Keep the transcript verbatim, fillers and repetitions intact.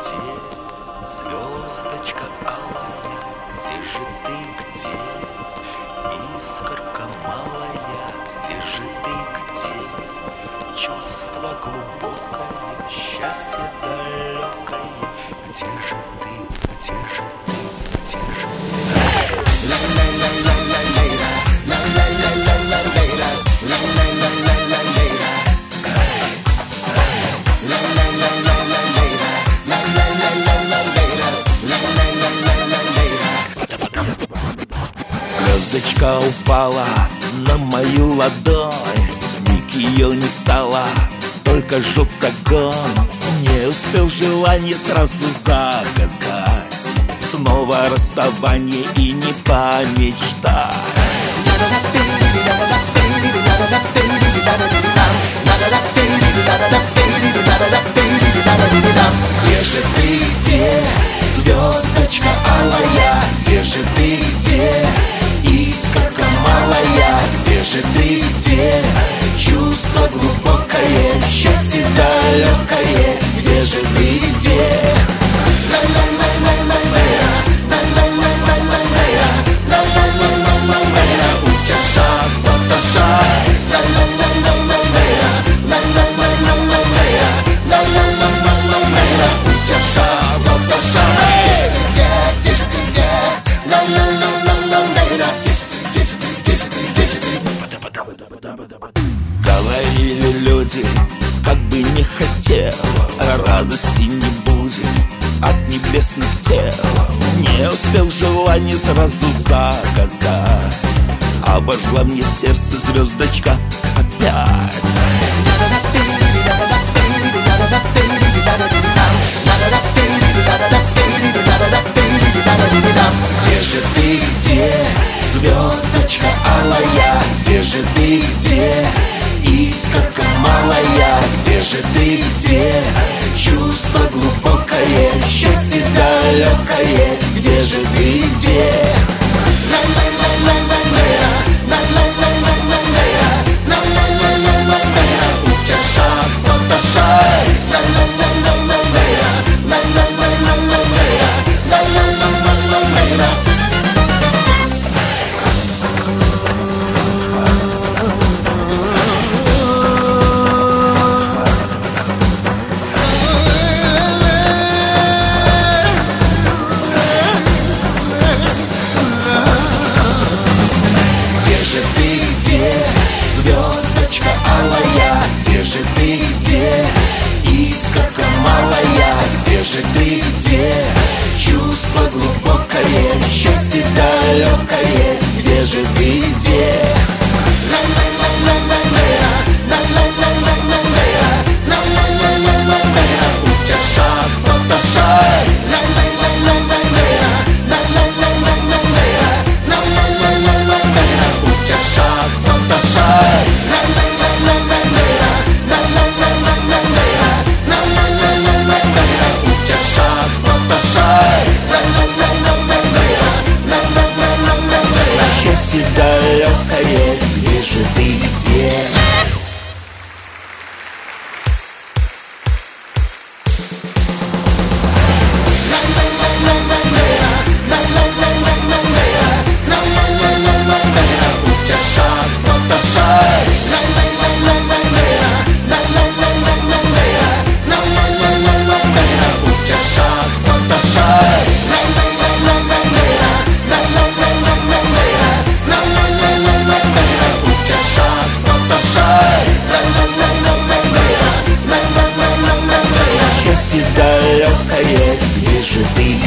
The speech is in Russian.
где, звездочка алая, где же ты, где, искорка малая, где же ты, где, чувство глубокое, счастье далекое, где же ты, где же ты, где же ты? Звездочка упала на мою ладонь, миг ее не стало, только жжет огонь. Не успел желание сразу загадать, снова расставание и не помечтать. Где же ты, где, звездочка алая, где же ты, где, искорка малая, где же ты, где, чувство глубокое, счастье далекое, где же ты, где? Говорили люди, как бы не хотел, радости не будет от небесных тел. Не успел желание сразу загадать, обожгла мне сердце звездочка опять. Где же ты, где, звездочка алая, где же ты, где, искорка малая, где же ты, где, чувство глубокое, счастье далекое, где же ты, где? Звездочка алая, где же ты, где, искорка малая, где же ты, где, чувство глубокое, счастье далекое, где же ты, где? Счастье далекое, где же ты, где? Счастье далекое, где же ты?